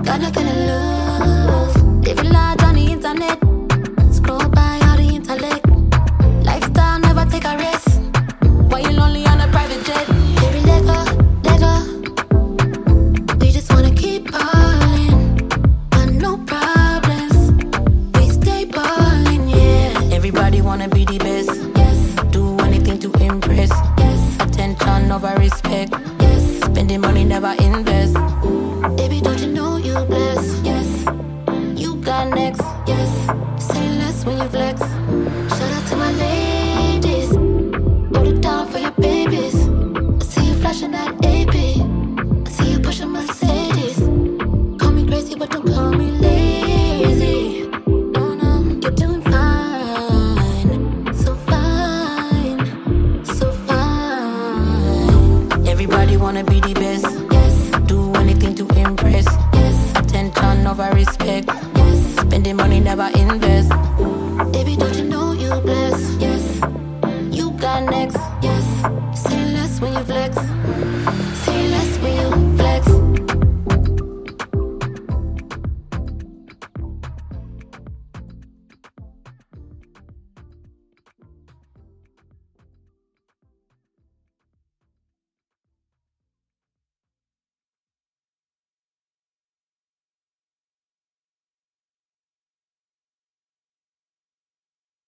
got nothing to lose. Living large on the internet, scroll by all the intellect. Lifestyle never take a risk. Why you lonely on a private jet? Baby, let go, let go. We just wanna keep ballin', but no problems. We stay ballin', yeah. Everybody wanna be the best. Yes, Do anything to impress. yes, Attention over respect. yes. Spending money never invest. Baby, don't you know you blessed? Yes, You got next. yes. Say less when you flex. Shout out to my ladies. Hold it down for your babies. I see you flashing that AP. I see you pushing Mercedes. Call me crazy, but don't call me lazy. No, no, you're doing fine. So fine, so fine. Everybody wanna be the best. Yes, Do anything to impress. yes, Attention over respect. yes. Spending money never invest. Baby, don't you know you blessed? Yes, You got next. yes. Say less when you flex. Say less when you